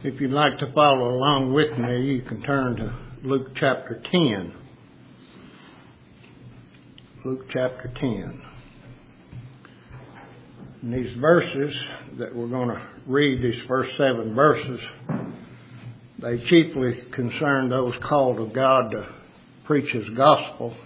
If you'd like to follow along with me, you can turn to Luke chapter 10. Luke chapter 10. And these verses that we're going to read, these first 7 verses, they chiefly concern those called of God to preach His gospel.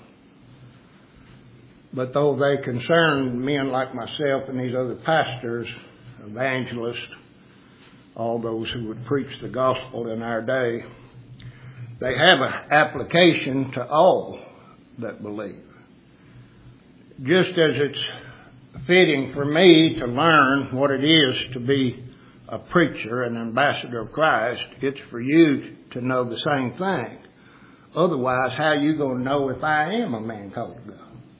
But though they concern men like myself and these other pastors, evangelists, all those who would preach the gospel in our day, they have an application to all that believe. Just as it's fitting for me to learn what it is to be a preacher, an ambassador of Christ, it's for you to know the same thing. Otherwise, how are you going to know if I am a man called of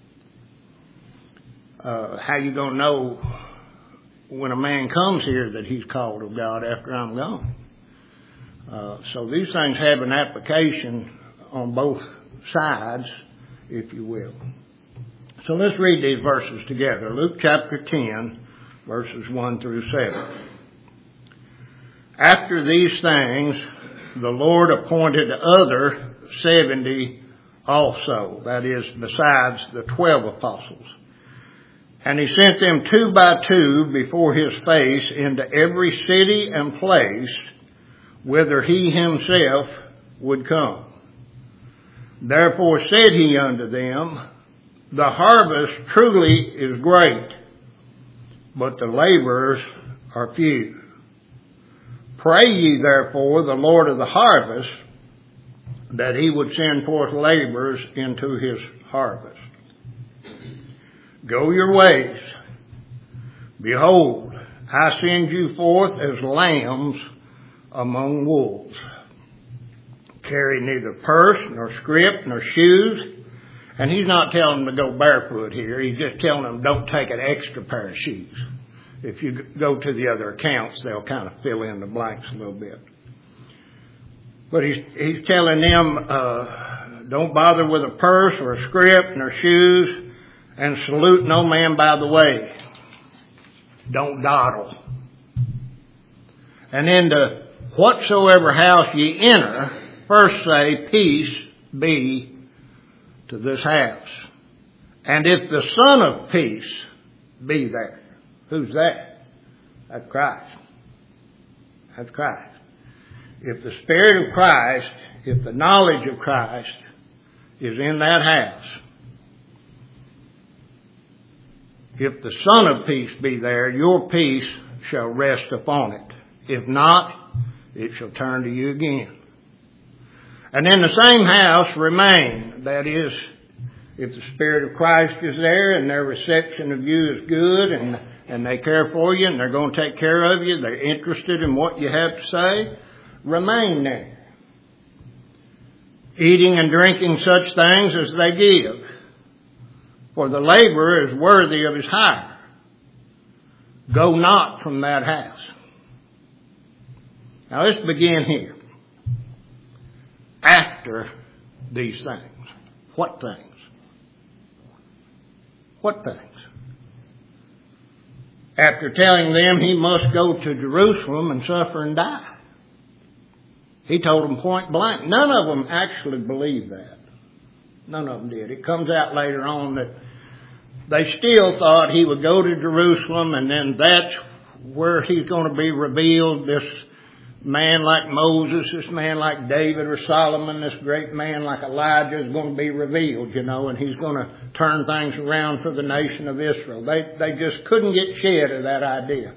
God? How are you going to know when a man comes here that he's called of God after I'm gone? So these things have an application on both sides, if you will. So let's read these verses together. Luke chapter 10, verses 1 through 7. After these things, the Lord appointed other 70 also, that is, besides the 12 apostles. And He sent them 2 by 2 before His face into every city and place whither He Himself would come. Therefore said He unto them, The harvest truly is great, but the laborers are few. Pray ye therefore the Lord of the harvest, that He would send forth laborers into His harvest. Go your ways. Behold, I send you forth as lambs among wolves. Carry neither purse, nor scrip, nor shoes. And He's not telling them to go barefoot here. He's just telling them don't take an extra pair of shoes. If you go to the other accounts, they'll kind of fill in the blanks a little bit. But he's telling them, don't bother with a purse or a scrip nor shoes, and salute no man by the way. Don't dawdle. And into whatsoever house ye enter, first say, Peace be to this house. And if the Son of Peace be there. Who's that? That's Christ. That's Christ. If the Spirit of Christ, if the knowledge of Christ is in that house, if the Son of Peace be there, your peace shall rest upon it. If not, it shall turn to you again. And in the same house remain. That is, if the Spirit of Christ is there and their reception of you is good and they care for you and they're going to take care of you, they're interested in what you have to say, remain there. Eating and drinking such things as they give. For the laborer is worthy of his hire. Go not from that house. Now let's begin here. After these things. What things? What things? After telling them He must go to Jerusalem and suffer and die. He told them point blank. None of them actually believed that. None of them did. It comes out later on that they still thought He would go to Jerusalem and then that's where He's going to be revealed. This man like Moses, this man like David or Solomon, this great man like Elijah is going to be revealed, and He's going to turn things around for the nation of Israel. They just couldn't get shed of that idea.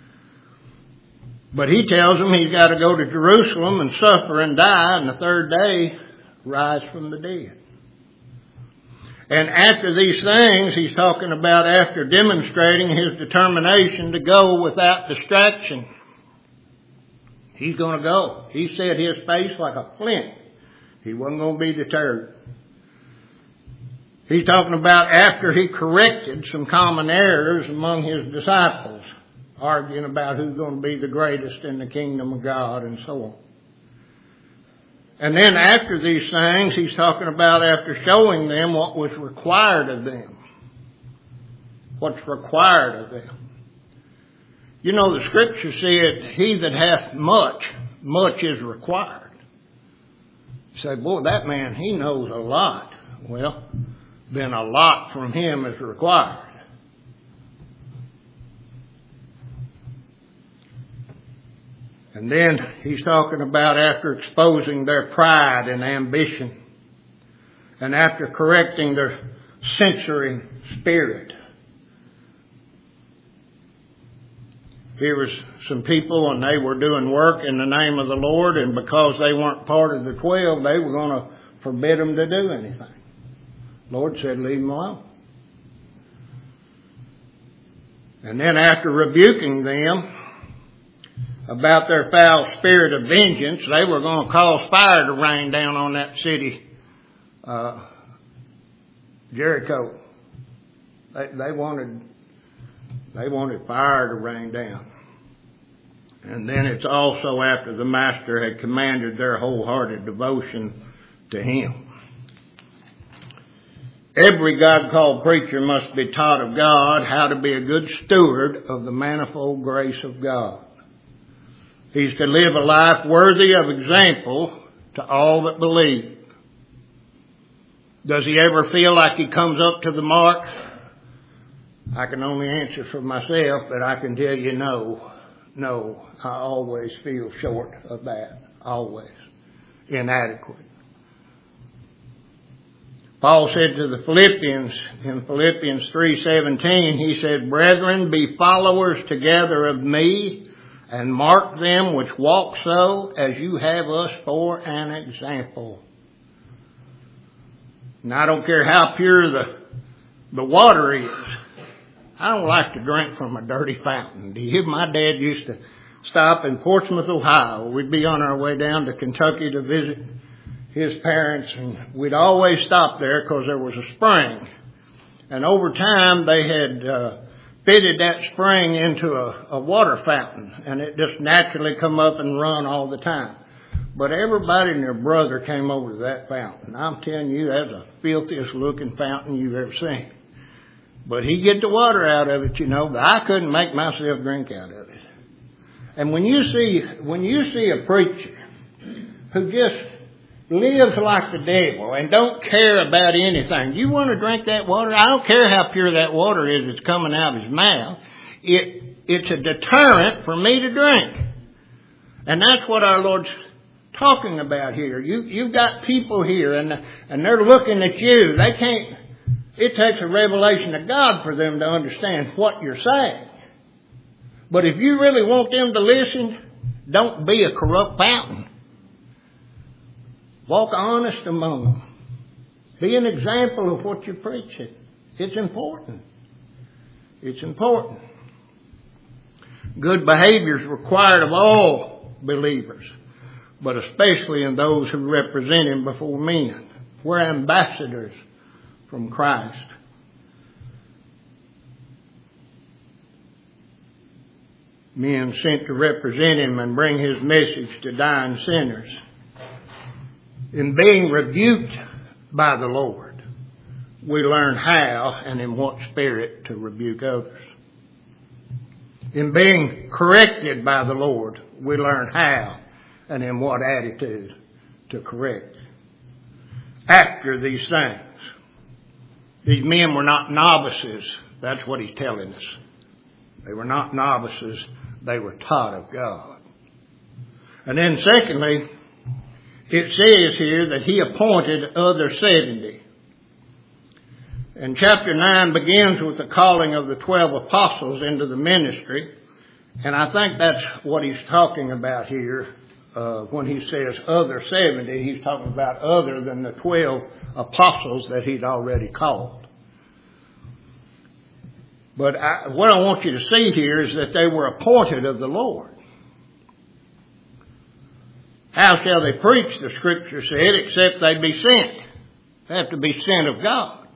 But He tells them He's got to go to Jerusalem and suffer and die and the third day rise from the dead. And after these things, He's talking about after demonstrating His determination to go without distraction. He's going to go. He set His face like a flint. He wasn't going to be deterred. He's talking about after He corrected some common errors among His disciples, arguing about who's going to be the greatest in the kingdom of God and so on. And then after these things, He's talking about after showing them what was required of them. What's required of them. The Scripture said, He that hath much much is required. You say, boy, that man, he knows a lot. Well, then a lot from him is required. And then he's talking about after exposing their pride and ambition, and after correcting their censoring spirit. Here was some people, and they were doing work in the name of the Lord, and because they weren't part of the 12, they were going to forbid them to do anything. The Lord said, leave them alone. And then after rebuking them about their foul spirit of vengeance, they were going to cause fire to rain down on that city, Jericho. They wanted fire to rain down. And then it's also after the Master had commanded their wholehearted devotion to Him. Every God-called preacher must be taught of God how to be a good steward of the manifold grace of God. He's to live a life worthy of example to all that believe. Does he ever feel like he comes up to the mark? I can only answer for myself, but I can tell you no. No, I always feel short of that. Always. Inadequate. Paul said to the Philippians in Philippians 3:17, he said, brethren, be followers together of me, and mark them which walk so as you have us for an example. And I don't care how pure the water is. I don't like to drink from a dirty fountain. Do you? My dad used to stop in Portsmouth, Ohio. We'd be on our way down to Kentucky to visit his parents, and we'd always stop there because there was a spring. And over time, they had fitted that spring into a water fountain, and it just naturally come up and run all the time. But everybody and their brother came over to that fountain. I'm telling you, that's the filthiest looking fountain you've ever seen. But he'd get the water out of it, you know, but I couldn't make myself drink out of it. And when you see a preacher who just lives like the devil and don't care about anything, you want to drink that water? I don't care how pure that water is that's coming out of his mouth. It's a deterrent for me to drink. And that's what our Lord's talking about here. You've got people here and they're looking at you. They can't. It takes a revelation of God for them to understand what you're saying. But if you really want them to listen, don't be a corrupt fountain. Walk honest among them. Be an example of what you're preaching. It's important. It's important. Good behavior is required of all believers, but especially in those who represent Him before men. We're ambassadors from Christ. Men sent to represent Him and bring His message to dying sinners. In being rebuked by the Lord, we learn how and in what spirit to rebuke others. In being corrected by the Lord, we learn how and in what attitude to correct. After these things, these men were not novices. That's what he's telling us. They were not novices. They were taught of God. And then secondly, it says here that he appointed other 70. And chapter 9 begins with the calling of the 12 apostles into the ministry. And I think that's what he's talking about here. When he says other 70, he's talking about other than the 12 apostles that he'd already called. But what I want you to see here is that they were appointed of the Lord. How shall they preach, the Scripture said, except they be sent? They have to be sent of God.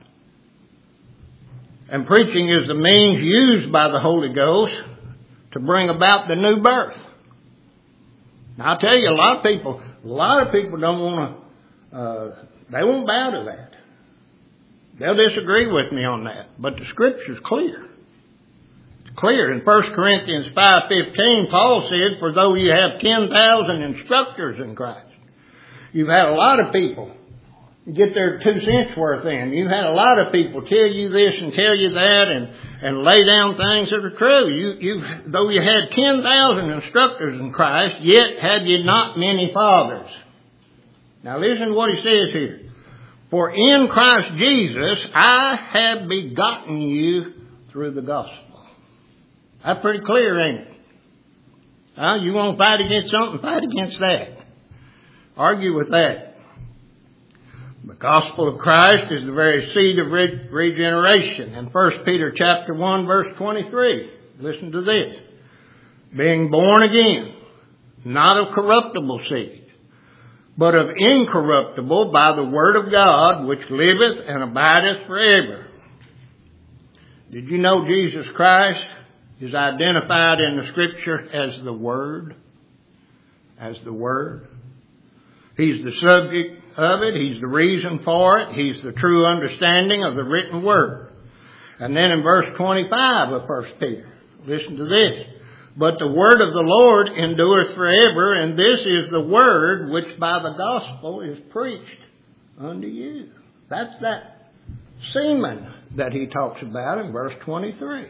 And preaching is the means used by the Holy Ghost to bring about the new birth. Now, I'll tell you, a lot of people don't want to, they won't bow to that. They'll disagree with me on that. But the Scripture's clear. It's clear. In 1 Corinthians 5:15, Paul said, for though you have 10,000 instructors in Christ, you've had a lot of people get their 2 cents worth in. You've had a lot of people tell you this and tell you that and lay down things that are true. Though you had 10,000 instructors in Christ, yet had you not many fathers. Now listen to what he says here. For in Christ Jesus I have begotten you through the gospel. That's pretty clear, ain't it? You want to fight against something, fight against that. Argue with that. The gospel of Christ is the very seed of regeneration. In 1 Peter chapter 1 verse 23, listen to this. Being born again, not of corruptible seed, but of incorruptible by the word of God, which liveth and abideth forever. Did you know Jesus Christ is identified in the Scripture as the Word? As the Word. He's the subject of it. He's the reason for it. He's the true understanding of the written Word. And then in verse 25 of 1 Peter, listen to this. But the word of the Lord endureth forever, and this is the word which by the gospel is preached unto you. That's that semen that he talks about in verse 23.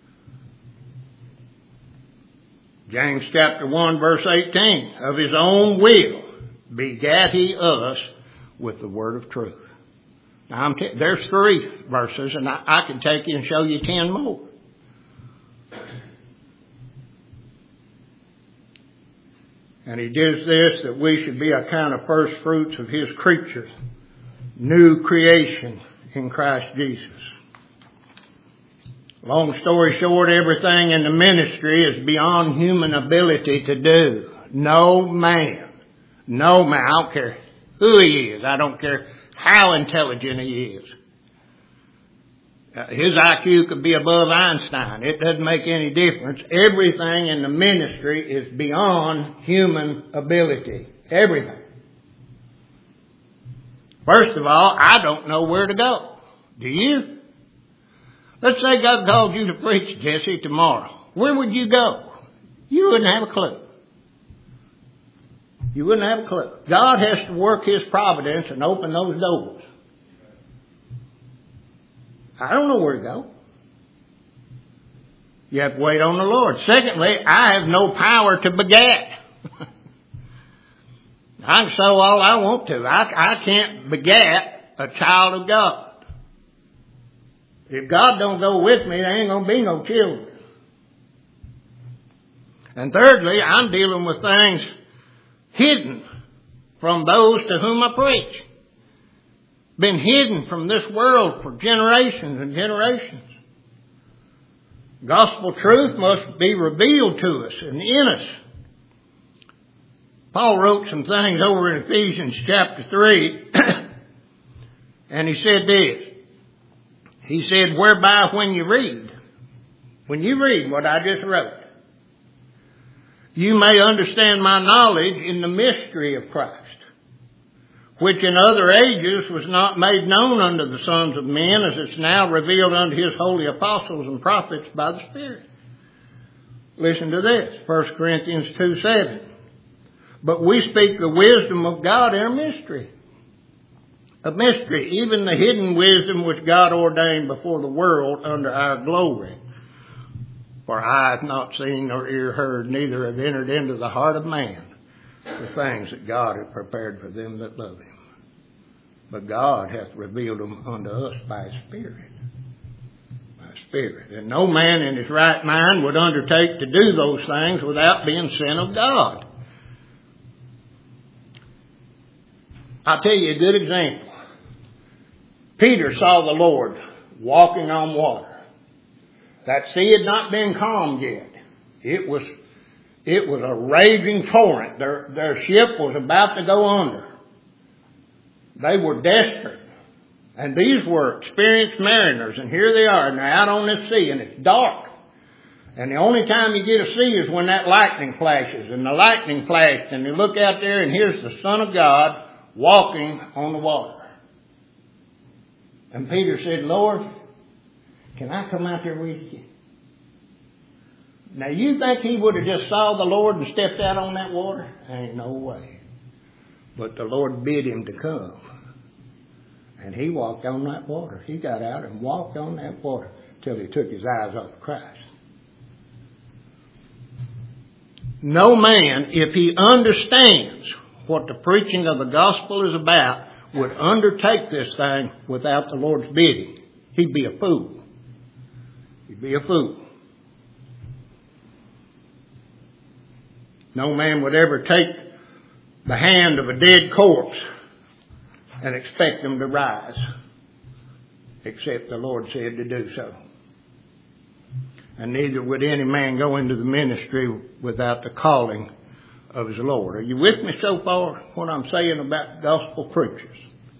James chapter 1 verse 18, of his own will begat he us with the word of truth. Now there's 3 verses, and I can take you and show you 10 more. And he does this that we should be a kind of first fruits of his creatures, new creation in Christ Jesus. Long story short, everything in the ministry is beyond human ability to do. No man, I don't care who he is, I don't care how intelligent he is. His IQ could be above Einstein. It doesn't make any difference. Everything in the ministry is beyond human ability. Everything. First of all, I don't know where to go. Do you? Let's say God called you to preach, Jesse, tomorrow. Where would you go? You wouldn't have a clue. You wouldn't have a clue. God has to work his providence and open those doors. I don't know where to go. You have to wait on the Lord. Secondly, I have no power to beget. I can sow all I want to. I can't beget a child of God. If God don't go with me, there ain't going to be no children. And thirdly, I'm dealing with things hidden from those to whom I preach. Been hidden from this world for generations and generations. Gospel truth must be revealed to us and in us. Paul wrote some things over in Ephesians chapter 3, and he said this. He said, whereby when you read what I just wrote, you may understand my knowledge in the mystery of Christ, which in other ages was not made known unto the sons of men, as it's now revealed unto his holy apostles and prophets by the Spirit. Listen to this, 1 Corinthians 2:7. But we speak the wisdom of God in a mystery. A mystery, even the hidden wisdom which God ordained before the world under our glory. For eye hath not seen nor ear heard, neither have entered into the heart of man the things that God hath prepared for them that love him. But God hath revealed them unto us by his Spirit. By his Spirit. And no man in his right mind would undertake to do those things without being sent of God. I'll tell you a good example. Peter saw the Lord walking on water. That sea had not been calmed yet. It was a raging torrent. Their ship was about to go under. They were desperate. And these were experienced mariners. And here they are. And they're out on this sea. And it's dark. And the only time you get a sea is when that lightning flashes. And the lightning flashed. And you look out there and here's the Son of God walking on the water. And Peter said, Lord, can I come out there with you? Now you think he would have just saw the Lord and stepped out on that water? Ain't no way. But the Lord bid him to come. And he walked on that water. He got out and walked on that water till he took his eyes off Christ. No man, if he understands what the preaching of the gospel is about, would undertake this thing without the Lord's bidding. He'd be a fool. He'd be a fool. No man would ever take the hand of a dead corpse and expect him to rise, except the Lord said to do so. And neither would any man go into the ministry without the calling of his Lord. Are you with me so far, what I'm saying about gospel preachers?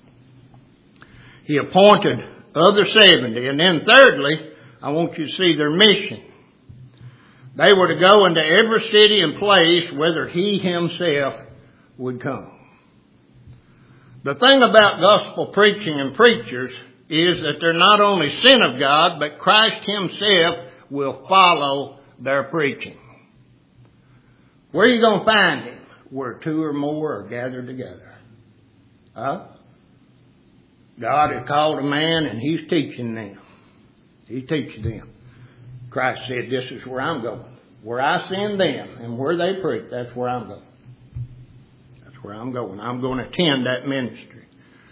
He appointed other 70. And then thirdly, I want you to see their mission. They were to go into every city and place whither he himself would come. The thing about gospel preaching and preachers is that they're not only sent of God, but Christ himself will follow their preaching. Where are you going to find him? Where two or more are gathered together. God has called a man and he's teaching them. He's teaching them. Christ said, this is where I'm going. Where I send them and where they preach, that's where I'm going. That's where I'm going. I'm going to attend that ministry.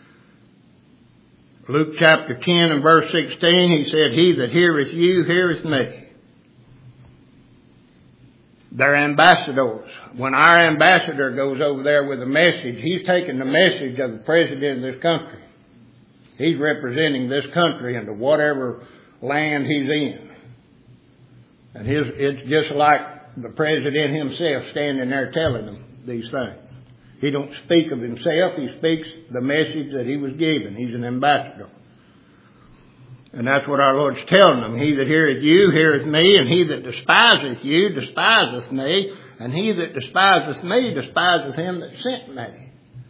Luke chapter 10 and verse 16, he said, he that heareth you, heareth me. They're ambassadors. When our ambassador goes over there with a message, he's taking the message of the president of this country. He's representing this country into whatever land he's in. And it's just like the president himself standing there telling them these things. He don't speak of himself. He speaks the message that he was given. He's an ambassador. And that's what our Lord's telling them. He that heareth you, heareth me, and he that despiseth you, despiseth me, and he that despiseth me, despiseth him that sent me.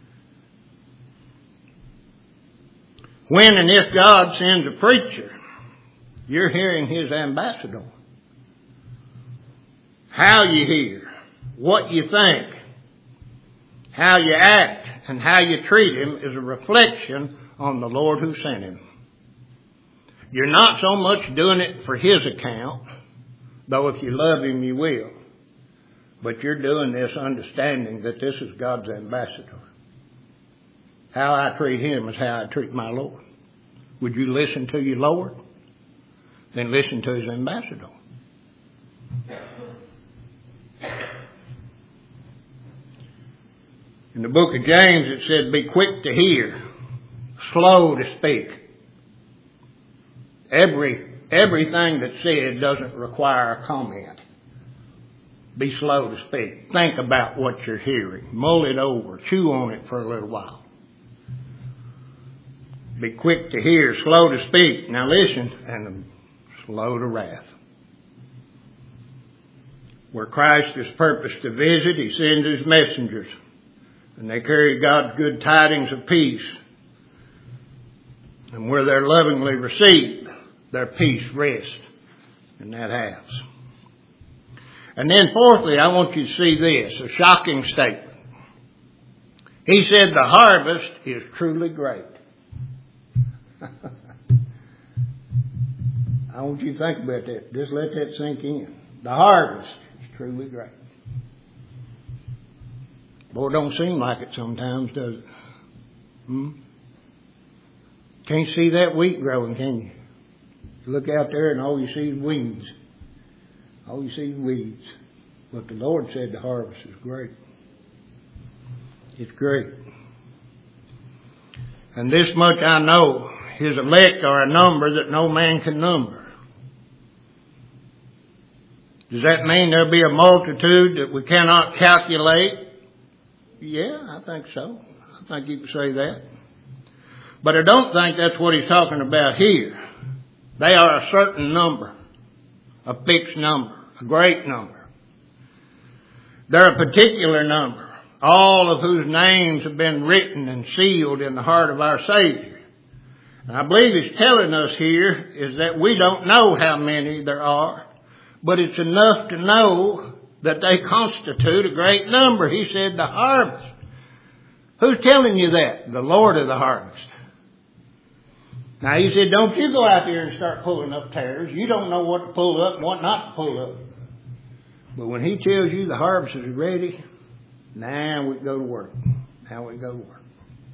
When and if God sends a preacher, you're hearing his ambassador. How you hear, what you think, how you act, and how you treat him is a reflection on the Lord who sent him. You're not so much doing it for his account, though if you love him you will. But you're doing this understanding that this is God's ambassador. How I treat him is how I treat my Lord. Would you listen to your Lord? Then listen to his ambassador. In the book of James it said, be quick to hear, slow to speak. Everything that's said doesn't require a comment. Be slow to speak. Think about what you're hearing. Mull it over. Chew on it for a little while. Be quick to hear, slow to speak. Now listen, and slow to wrath. Where Christ is purposed to visit, he sends his messengers. And they carry God's good tidings of peace. And where they're lovingly received, their peace rests in that house. And then fourthly, I want you to see this, a shocking statement. He said the harvest is truly great. I want you to think about that. Just let that sink in. The harvest is truly great. Boy, it don't seem like it sometimes, does it? Can't see that wheat growing, can you? You look out there and all you see is weeds. All you see is weeds. But the Lord said the harvest is great. It's great. And this much I know, his elect are a number that no man can number. Does that mean there'll be a multitude that we cannot calculate? Yeah, I think so. I think you can say that. But I don't think that's what he's talking about here. They are a certain number, a fixed number, a great number. They're a particular number, all of whose names have been written and sealed in the heart of our Savior. And I believe he's telling us here is that we don't know how many there are, but it's enough to know that they constitute a great number. He said the harvest. Who's telling you that? The Lord of the harvest. Now he said, don't you go out there and start pulling up tares. You don't know what to pull up and what not to pull up. But when he tells you the harvest is ready, now we go to work. Now we go to work.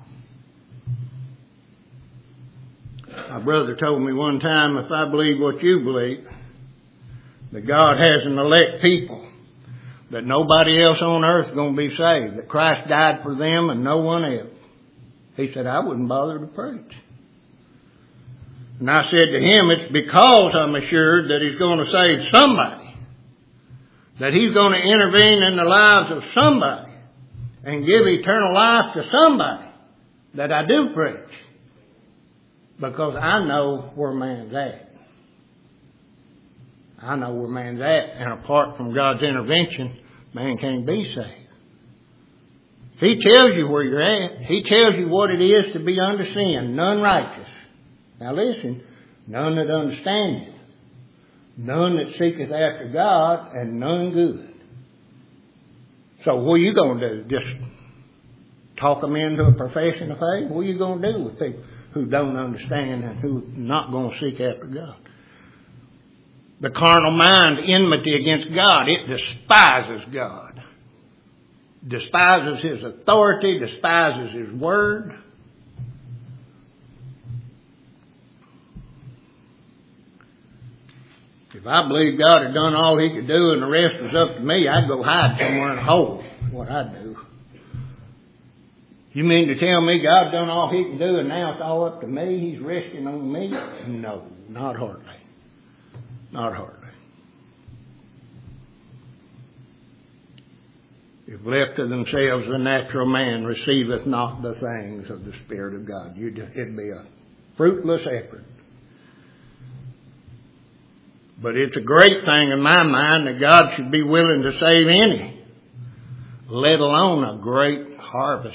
My brother told me one time, if I believe what you believe, that God has an elect people, that nobody else on earth is going to be saved, that Christ died for them and no one else. He said, I wouldn't bother to preach. And I said to him, it's because I'm assured that he's going to save somebody, that he's going to intervene in the lives of somebody and give eternal life to somebody, that I do preach. Because I know where man's at. I know where man's at. And apart from God's intervention, man can't be saved. He tells you where you're at. He tells you what it is to be under sin, none righteous. Now listen, none that understandeth, none that seeketh after God, and none good. So what are you going to do? Just talk them into a profession of faith? What are you going to do with people who don't understand and who are not going to seek after God? The carnal mind, enmity against God, it despises God. Despises His authority, despises His word. If I believed God had done all He could do and the rest was up to me, I'd go hide somewhere in a hole. What I'd do. You mean to tell me God's done all He can do and now it's all up to me? He's resting on me? No, not hardly. Not hardly. If left to themselves, the natural man receiveth not the things of the Spirit of God. It'd be a fruitless effort. But it's a great thing in my mind that God should be willing to save any, let alone a great harvest.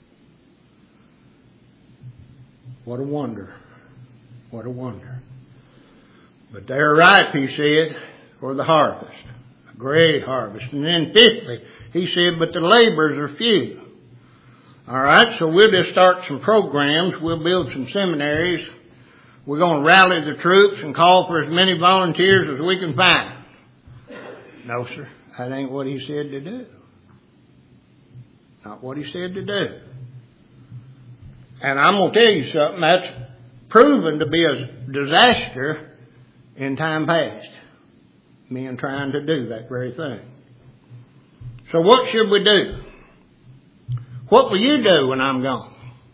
What a wonder. What a wonder. But they're ripe, he said, for the harvest. A great harvest. And then fifthly, he said, but the laborers are few. All right, so we'll just start some programs. We'll build some seminaries. We're going to rally the troops and call for as many volunteers as we can find. No, sir. That ain't what he said to do. Not what he said to do. And I'm going to tell you something. That's proven to be a disaster in time past. Men trying to do that very thing. So what should we do? What will you do when I'm gone?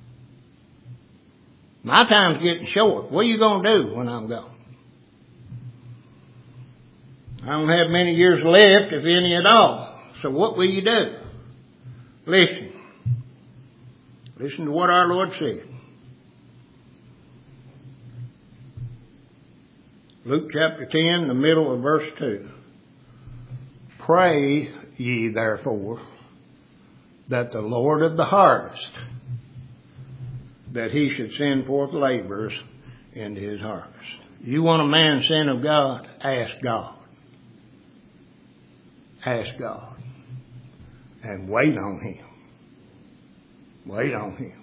My time's getting short. What are you going to do when I'm gone? I don't have many years left, if any at all. So what will you do? Listen. Listen to what our Lord said. Luke chapter 10, the middle of verse 2. Pray ye therefore that the Lord of the harvest, that he should send forth laborers into his harvest. You want a man sent of God? Ask God. Ask God. And wait on him. Wait on him.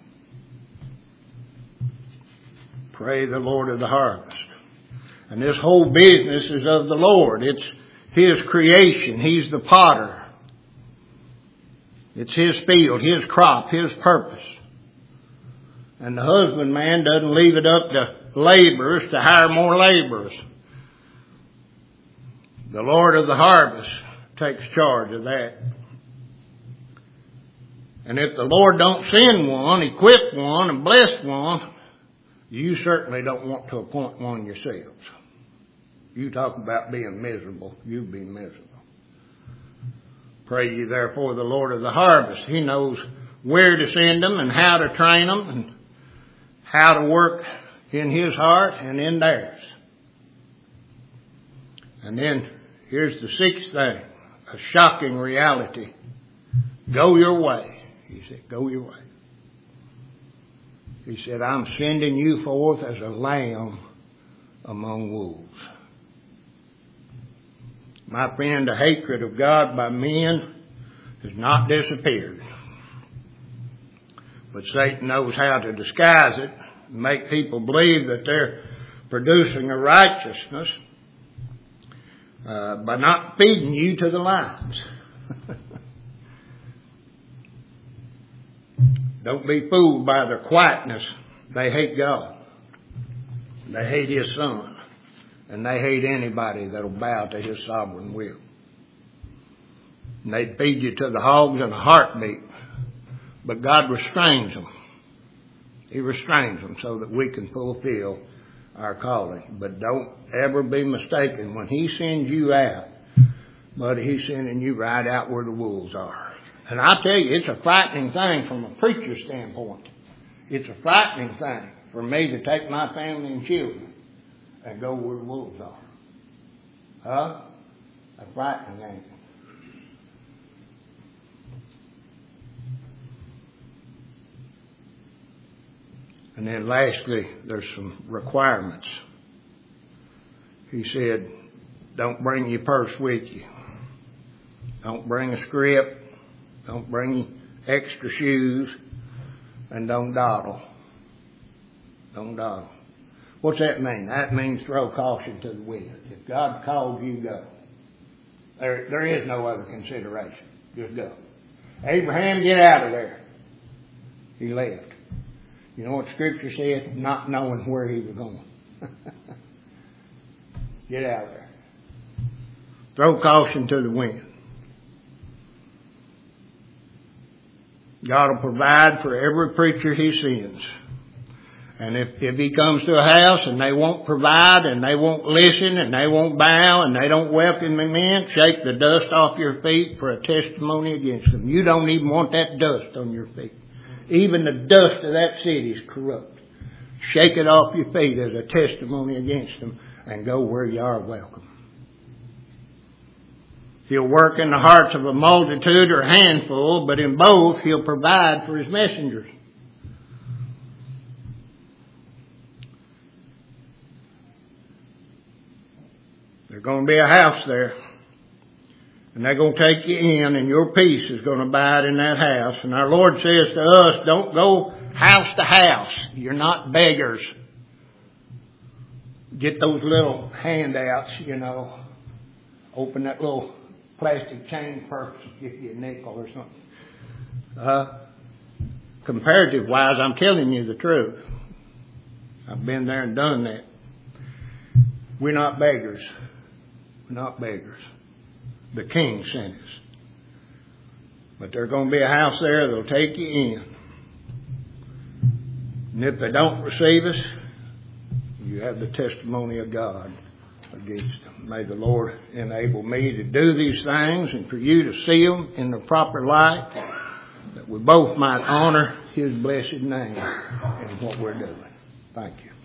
Pray the Lord of the harvest. And this whole business is of the Lord. It's His creation. He's the potter. It's His field, His crop, His purpose. And the husbandman doesn't leave it up to laborers to hire more laborers. The Lord of the harvest takes charge of that. And if the Lord don't send one, equip one, and bless one, you certainly don't want to appoint one yourselves. You talk about being miserable, you'll be miserable. Pray ye therefore the Lord of the harvest. He knows where to send them and how to train them and how to work in His heart and in theirs. And then here's the sixth thing, a shocking reality. Go your way. He said, go your way. He said, I'm sending you forth as a lamb among wolves. My friend, the hatred of God by men has not disappeared. But Satan knows how to disguise it, and make people believe that they're producing a righteousness by not feeding you to the lions. Don't be fooled by their quietness. They hate God. They hate His Son. And they hate anybody that'll bow to His sovereign will. And they'd feed you to the hogs in a heartbeat. But God restrains them. He restrains them so that we can fulfill our calling. But don't ever be mistaken. When He sends you out, buddy, He's sending you right out where the wolves are. And I tell you, it's a frightening thing from a preacher's standpoint. It's a frightening thing for me to take my family and children and go where the wolves are. Huh? A frightening thing. And then lastly, there's some requirements. He said, don't bring your purse with you. Don't bring a script. Don't bring extra shoes. And don't dawdle. Don't dawdle. What's that mean? That means throw caution to the wind. If God called you, go. There is no other consideration. Just go. Abraham, get out of there. He left. You know what Scripture says? Not knowing where he was going. Get out of there. Throw caution to the wind. God will provide for every preacher He sends. And if He comes to a house and they won't provide and they won't listen and they won't bow and they don't welcome them in, shake the dust off your feet for a testimony against them. You don't even want that dust on your feet. Even the dust of that city is corrupt. Shake it off your feet as a testimony against them and go where you are welcome. He'll work in the hearts of a multitude or a handful, but in both He'll provide for His messengers. There's going to be a house there. And they're going to take you in, and your peace is going to abide in that house. And our Lord says to us, don't go house to house. You're not beggars. Get those little handouts, you know. Open that little plastic chain purse and give you a nickel or something. Comparative wise, I'm telling you the truth. I've been there and done that. We're not beggars. We're not beggars. The King sent us. But there's going to be a house there that'll take you in. And if they don't receive us, you have the testimony of God against them. May the Lord enable me to do these things and for you to see them in the proper light, that we both might honor His blessed name in what we're doing. Thank you.